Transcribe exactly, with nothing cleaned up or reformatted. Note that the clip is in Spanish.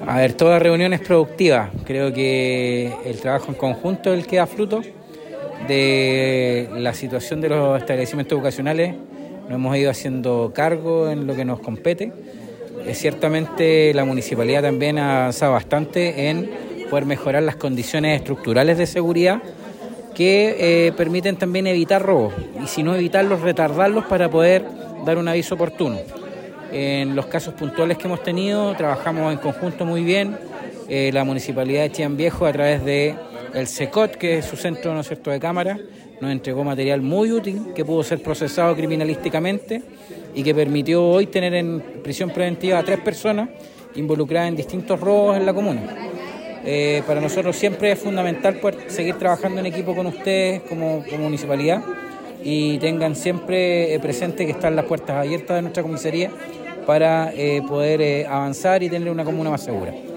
A ver, toda reunión es productiva. Creo que el trabajo en conjunto es el que da fruto de la situación de los establecimientos educacionales. Nos hemos ido haciendo cargo en lo que nos compete. Eh, ciertamente la municipalidad también ha avanzado bastante en poder mejorar las condiciones estructurales de seguridad que eh, permiten también evitar robos y si no evitarlos, retardarlos para poder dar un aviso oportuno. En los casos puntuales que hemos tenido, trabajamos en conjunto muy bien. Eh, la Municipalidad de Chillán Viejo, a través de el SECOT, que es su centro, ¿no es cierto?, de cámara, nos entregó material muy útil que pudo ser procesado criminalísticamente y que permitió hoy tener en prisión preventiva a tres personas involucradas en distintos robos en la comuna. Eh, para nosotros siempre es fundamental poder seguir trabajando en equipo con ustedes como, como municipalidad y tengan siempre eh, presente que están las puertas abiertas de nuestra comisaría para eh, poder eh, avanzar y tener una comuna más segura.